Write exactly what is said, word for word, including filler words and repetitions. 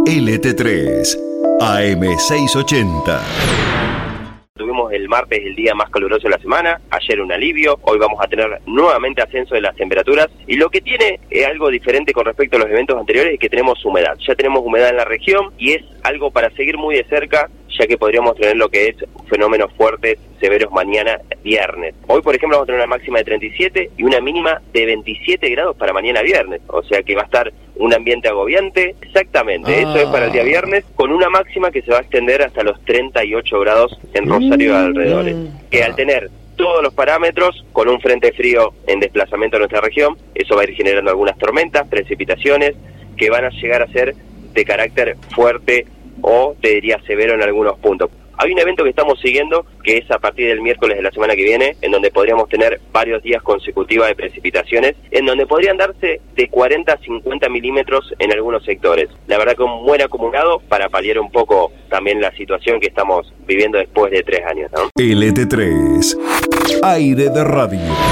L T tres, A M seiscientos ochenta. Tuvimos el martes el día más caluroso de la semana, ayer un alivio, hoy vamos a tener nuevamente ascenso de las temperaturas y lo que tiene es algo diferente con respecto a los eventos anteriores es que tenemos humedad, ya tenemos humedad en la región y es algo para seguir muy de cerca, ya que podríamos tener lo que es fenómenos fuertes, severos mañana viernes. Hoy por ejemplo vamos a tener una máxima de treinta y siete y una mínima de veintisiete grados para mañana viernes, o sea que va a estar un ambiente agobiante, exactamente, ah. Eso es para el día viernes, con una máxima que se va a extender hasta los treinta y ocho grados en Rosario y alrededores, que al tener todos los parámetros, con un frente frío en desplazamiento a nuestra región, eso va a ir generando algunas tormentas, precipitaciones, que van a llegar a ser de carácter fuerte o te diría severo en algunos puntos. Hay un evento que estamos siguiendo que es a partir del miércoles de la semana que viene, en donde podríamos tener varios días consecutivos de precipitaciones, en donde podrían darse de cuarenta a cincuenta milímetros en algunos sectores. La verdad que un buen acumulado para paliar un poco también la situación que estamos viviendo después de tres años, ¿no? L T tres, Aire de Radio.